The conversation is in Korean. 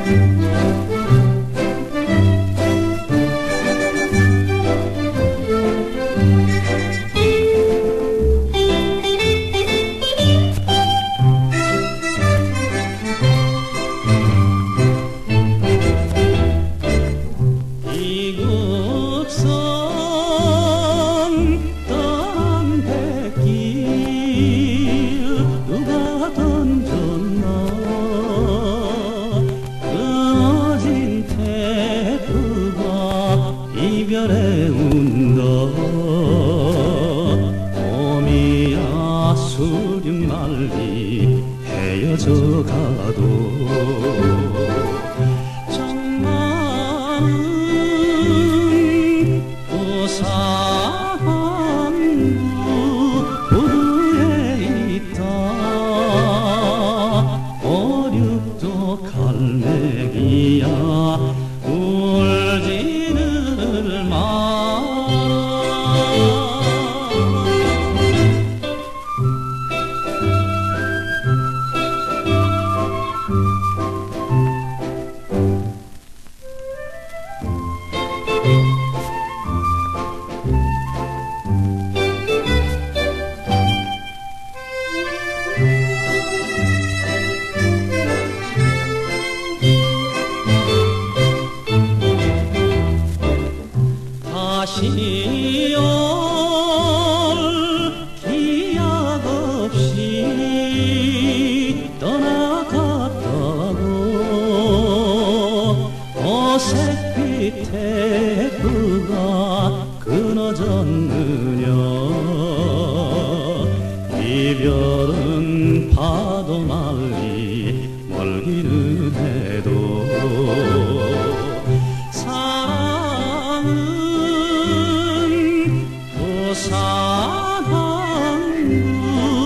이별의 운동 봄이야 수륙 말리 헤어져 가도 정말은 부산부 부두에 있다 오륙도 갈매기야 울지는 마라. 다시 올 기약 없이 떠나갔다고 어색빛 태프가 끊어졌느냐 이별은 파도 말리 멀기는 해도 사랑은 부산항구